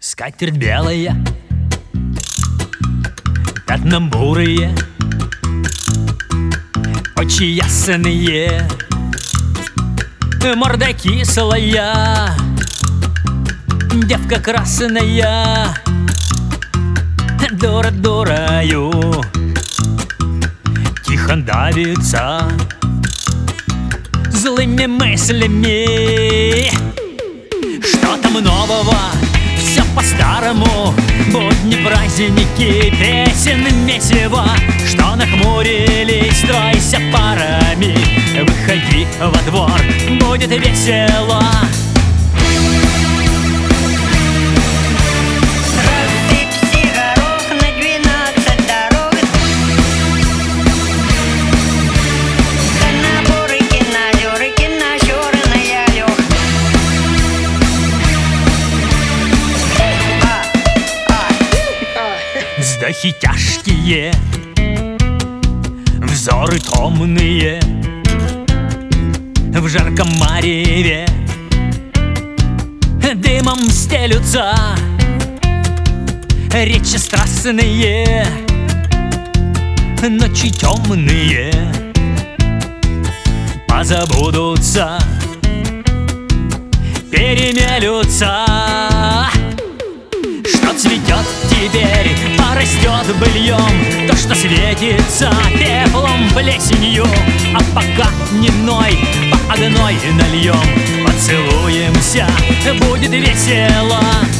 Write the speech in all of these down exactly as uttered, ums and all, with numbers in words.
Скатерть белая, пятна бурые, очи ясные, морда кислая, девка красная, дура дурою, тихо давится злыми мыслями. Что там нового? Все по-старому. Будни, праздники, песен месиво. Что нахмурились, стройся парами. Выходи во двор, будет весело. Вздохи тяжкие, взоры томные, в жарком мареве дымом стелются речи страстные, ночи темные позабудутся, перемелются. Что цветет теперь, порастет быльем, то, что светится пеплом, плесенью. А пока не ной, по одной нальем, поцелуемся, будет весело.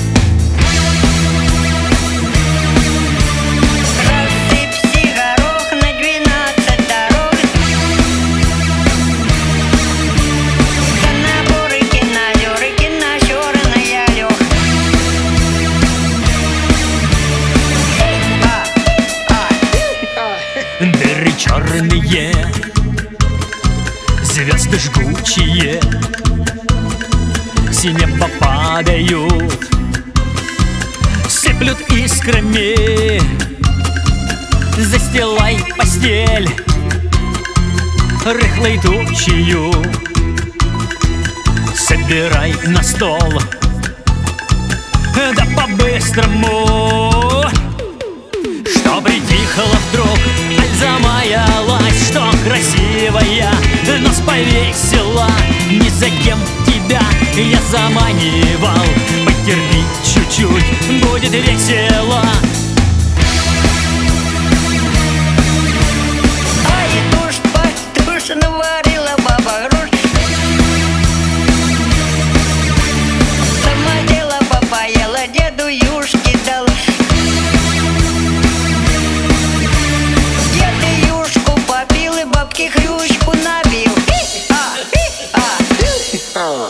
Дыры черные, звезды жгучие с неба падают, сыплют искрами. Застилай постель рыхлой тучью, собирай на стол, да по-быстрому. Что притихло вдруг, замаялась, что красивая, нос повесила. Ни за кем тебя я заманивал. Потерпи чуть-чуть, будет весело. Ай, тушь, пастушь, наварила баба груш. Сама дела попаяла, деду юшки дала. Бабки хрюшку набил. А, а.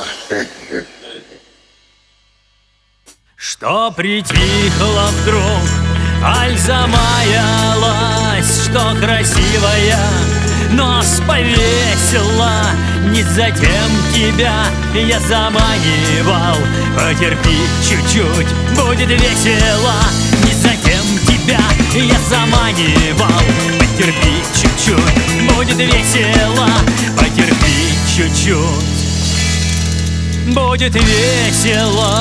Что притихло вдруг, аль замаялась, что красивая, нос повесила. Не затем тебя я заманивал. Потерпи чуть-чуть, будет весело. Не затем тебя я заманивал. Потерпи чуть-чуть, будет весело. Потерпи чуть-чуть, будет весело.